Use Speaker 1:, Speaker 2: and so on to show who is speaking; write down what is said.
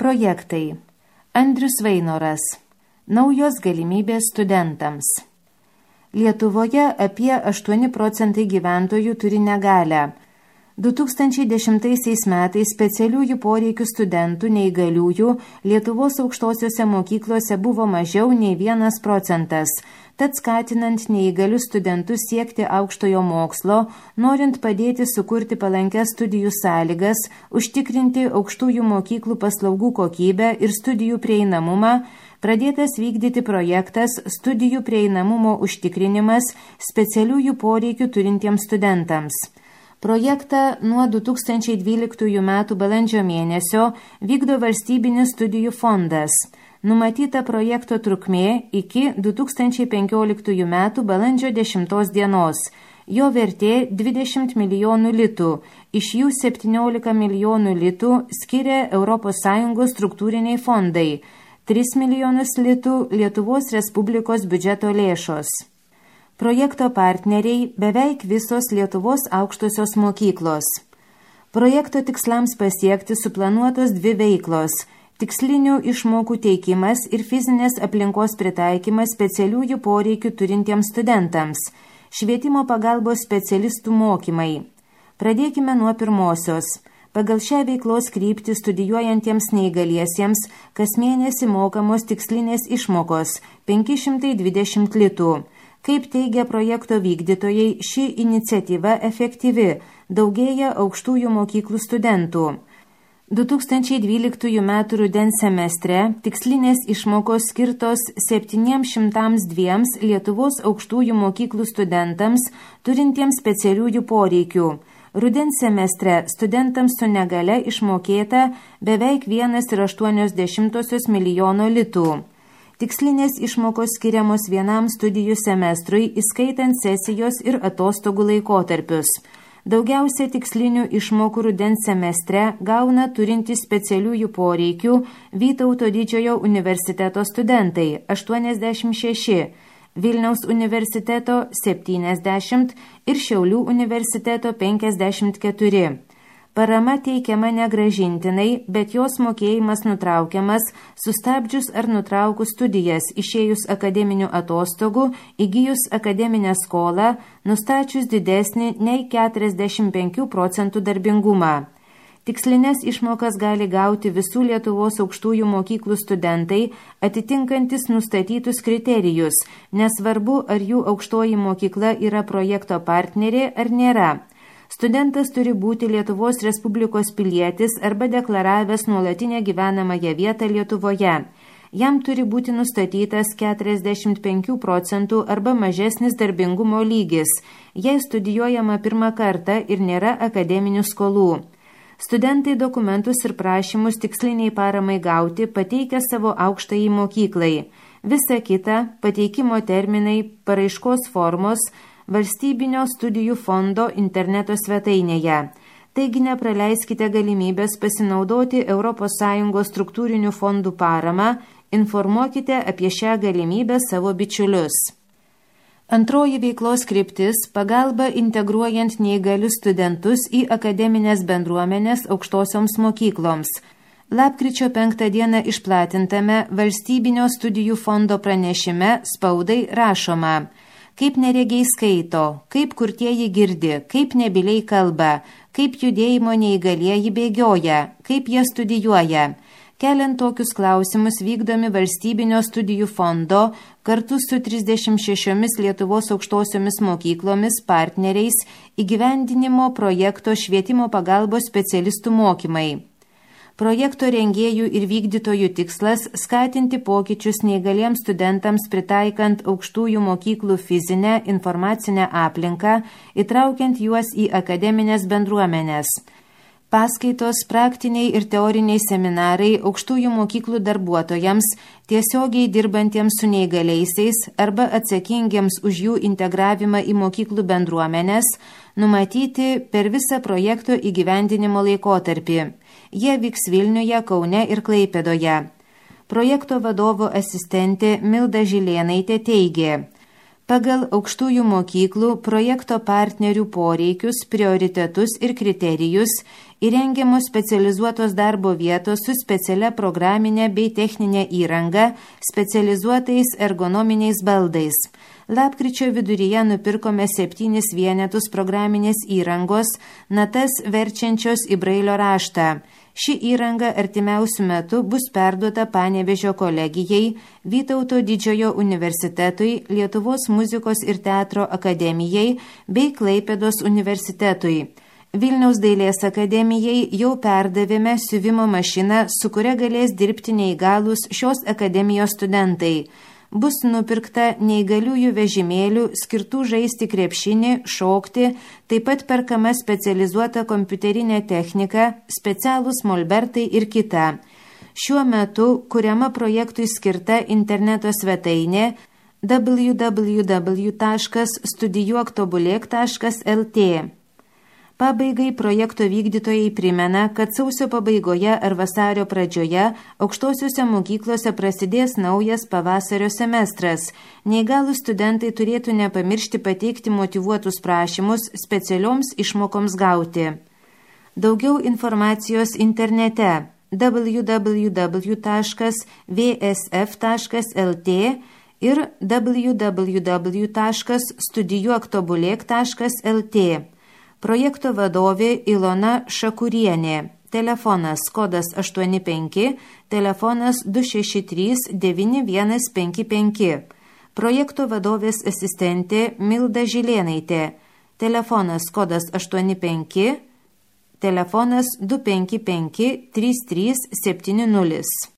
Speaker 1: Projektai. Andrius Vainoras. Naujos galimybės studentams. Lietuvoje apie 8 procentai gyventojų turi negalią. 2010 metais specialiųjų poreikių studentų neįgaliųjų Lietuvos aukštosiuose mokyklose buvo mažiau nei 1 procentas. Tad skatinant neįgalius studentus siekti aukštojo mokslo, norint padėti sukurti palankęs studijų sąlygas, užtikrinti aukštųjų mokyklų paslaugų kokybę ir studijų prieinamumą, pradėtas vykdyti projektas Studijų prieinamumo užtikrinimas specialiųjų poreikių turintiems studentams. Projektą nuo 2012 m. balandžio mėnesio vykdo Valstybinis studijų fondas. Numatyta projekto trukmė iki 2015 m. balandžio 10 dienos. Jo vertė 20 milijonų litų, iš jų 17 milijonų litų skiria ES struktūriniai fondai, 3 milijonus litų Lietuvos Respublikos biudžeto lėšos. Projekto partneriai beveik visos Lietuvos aukštosios mokyklos. Projekto tikslams pasiekti suplanuotos 2 veiklos – tikslinių išmokų teikimas ir fizinės aplinkos pritaikymas specialiųjų poreikių turintiems studentams, švietimo pagalbos specialistų mokymai. Pradėkime nuo pirmosios. Pagal šią veiklos kryptį studijuojantiems neįgaliesiems kas mėnesį mokamos tikslinės išmokos – 520 litų. Kaip teigia projekto vykdytojai, ši iniciatyva efektyvi, daugėja aukštųjų mokyklų studentų. 2012 m. rudens semestre tikslinės išmokos skirtos 702 Lietuvos aukštųjų mokyklų studentams turintiems specialiųjų poreikių. Rudens semestre studentams su negale išmokėta beveik 1,8 milijono litų. Tikslinės išmokos skiriamos vienam studijų semestrui, įskaitant sesijos ir atostogų laikotarpius. Daugiausia tikslinių išmokų rudens semestre gauna turintys specialiųjų poreikių Vytauto didžiojo universiteto studentai – 86, Vilniaus universiteto – 70 ir Šiaulių universiteto – 54. Parama teikiama negrąžintinai, bet jos mokėjimas nutraukiamas sustabdžius ar nutraukus studijas, išėjus akademinių atostogų, įgijus akademinę skolą, nustačius didesnį nei 45 procentų darbingumą. Tikslinės išmokas gali gauti visų Lietuvos aukštųjų mokyklų studentai, atitinkantis nustatytus kriterijus, nesvarbu, ar jų aukštoji mokykla yra projekto partnerė ar nėra. Studentas turi būti Lietuvos Respublikos pilietis arba deklaravęs nuolatinę gyvenamąją vietą Lietuvoje. Jam turi būti nustatytas 45 procentų arba mažesnis darbingumo lygis, jei studijuojama pirmą kartą ir nėra akademinių skolų. Studentai dokumentus ir prašymus tiksliniai paramai gauti pateikia savo aukštajai mokyklai. Visa kita – pateikimo terminai, paraiškos formos – Valstybinio studijų fondo interneto svetainėje. Taigi nepraleiskite galimybės pasinaudoti ES struktūrinių fondų paramą, informuokite apie šią galimybę savo bičiulius. Antroji veiklos kryptis – pagalba integruojant neįgalius studentus į akademinės bendruomenės aukštosioms mokykloms. Lapkričio 5 dieną išplatintame Valstybinio studijų fondo pranešime spaudai rašoma: kaip neregiai skaito, kaip kurtieji girdi, kaip nebyliai kalba, kaip judėjimo neįgalieji bėgioja, kaip jie studijuoja. Keliant tokius klausimus vykdomi Valstybinio studijų fondo kartu su 36 Lietuvos aukštosiomis mokyklomis partneriais įgyvendinimo projekto švietimo pagalbos specialistų mokymai. Projekto rengėjų ir vykdytojų tikslas – skatinti pokyčius neįgaliems studentams pritaikant aukštųjų mokyklų fizinę informacinę aplinką, įtraukiant juos į akademinės bendruomenės. Paskaitos, praktiniai ir teoriniai seminarai aukštųjų mokyklų darbuotojams, tiesiogiai dirbantiems su neįgaliaisiais arba atsakingiems už jų integravimą į mokyklų bendruomenės, numatyti per visą projekto įgyvendinimo laikotarpį. Jie vyks Vilniuje, Kaune ir Klaipėdoje. Projekto vadovo asistentė Milda Žilėnaitė teigė: Pagal aukštųjų mokyklų projekto partnerių poreikius, prioritetus ir kriterijus įrengiamos specializuotos darbo vietos su specialia programinė bei techninė įranga, specializuotais ergonominiais baldais. Lapkričio viduryje nupirkome 7 vienetus programinės įrangos, natas verčiančios į brailio raštą. Ši įranga artimiausių metų bus perduota Panevėžio kolegijai, Vytauto Didžiojo universitetui, Lietuvos muzikos ir teatro akademijai bei Klaipėdos universitetui. Vilniaus dailės akademijai jau perdavėme siuvimo mašiną, su kuria galės dirbti neįgalūs šios akademijos studentai. Bus nupirkta neįgaliųjų vežimėlių, skirtų žaisti krepšinį, šokti, taip pat perkama specializuota kompiuterinė technika, specialūs molbertai ir kita. Šiuo metu kuriama projektui skirta interneto svetainė www.studijuoktobulėk.lt. Pabaigai projekto vykdytojai primena, kad sausio pabaigoje ar vasario pradžioje aukštosiuose mokyklose prasidės naujas pavasario semestras. Neįgalūs studentai turėtų nepamiršti pateikti motyvuotus prašymus specialioms išmokoms gauti. Daugiau informacijos internete www.vsf.lt ir www.studijuoktobulėk.lt. Projekto vadovė Ilona Šakurienė. Telefonas kodas 85, telefonas 263-9155. Projekto vadovės asistentė Milda Žilėnaitė. Telefonas kodas 85, telefonas 255-3370.